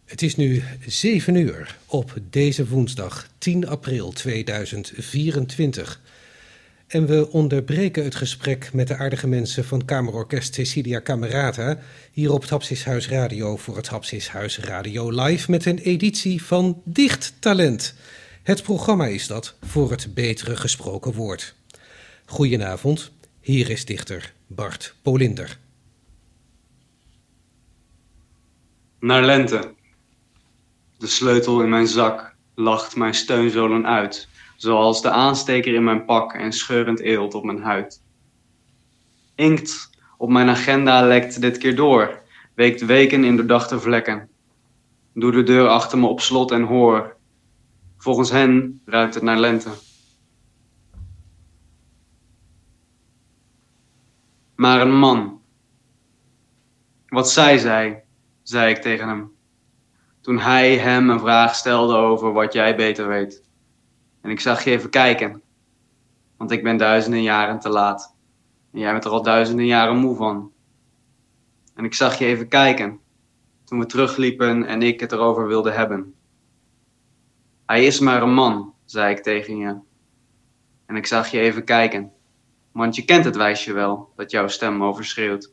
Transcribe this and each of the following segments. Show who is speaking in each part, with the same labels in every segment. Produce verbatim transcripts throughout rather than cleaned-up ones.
Speaker 1: Het is nu zeven uur op deze woensdag tien april tweeduizend vierentwintig. En we onderbreken het gesprek met de aardige mensen van Kamerorkest Cecilia Camerata hier op het Hapsishuis Radio voor het Hapsishuis Radio Live met een editie van Dichttalent. Het programma is dat voor het betere gesproken woord. Goedenavond, hier is dichter Bart Polinder.
Speaker 2: Naar lente. De sleutel in mijn zak lacht mijn steunzolen uit, zoals de aansteker in mijn pak en scheurend eelt op mijn huid. Inkt op mijn agenda lekt dit keer door, weekt weken in doordachte vlekken. Doe de deur achter me op slot en hoor. Volgens hen ruikt het naar lente. Maar een man. Wat zei zij, zei ik tegen hem. Toen hij hem een vraag stelde over wat jij beter weet. En ik zag je even kijken. Want ik ben duizenden jaren te laat. En jij bent er al duizenden jaren moe van. En ik zag je even kijken. Toen we terugliepen en ik het erover wilde hebben. Hij is maar een man, zei ik tegen je. En ik zag je even kijken. Want je kent het wijsje wel, dat jouw stem overschreeuwt.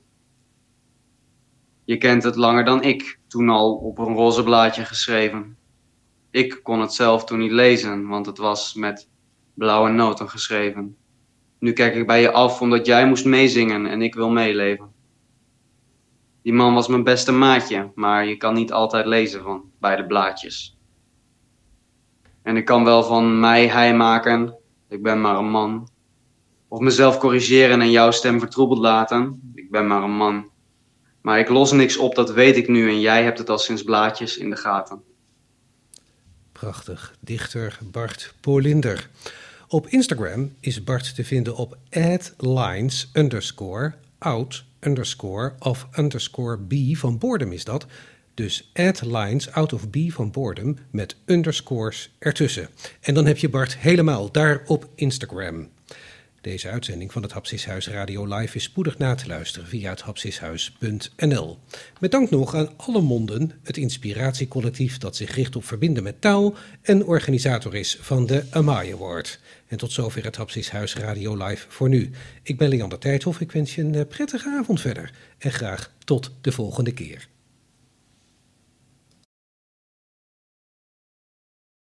Speaker 2: Je kent het langer dan ik, toen al op een roze blaadje geschreven. Ik kon het zelf toen niet lezen, want het was met blauwe noten geschreven. Nu kijk ik bij je af omdat jij moest meezingen en ik wil meeleven. Die man was mijn beste maatje, maar je kan niet altijd lezen van beide blaadjes. En ik kan wel van mij hij maken, ik ben maar een man. Of mezelf corrigeren en jouw stem vertroebeld laten, ik ben maar een man. Maar ik los niks op, dat weet ik nu en jij hebt het al sinds blaadjes in de gaten.
Speaker 1: Prachtig, dichter Bart Polinder. Op Instagram is Bart te vinden op at lines underscore out underscore of underscore b van boredom is dat. Dus at lines out of b van boredom met underscores ertussen. En dan heb je Bart helemaal daar op Instagram. Deze uitzending van het Hapsishuis Radio Live is spoedig na te luisteren via het hapsishuis punt n l. Met dank nog aan Alle Monden, het inspiratiecollectief dat zich richt op verbinden met taal en organisator is van de Amai Award. En tot zover het Hapsishuis Radio Live voor nu. Ik ben Leander Tijdhoff, ik wens je een prettige avond verder en graag tot de volgende keer.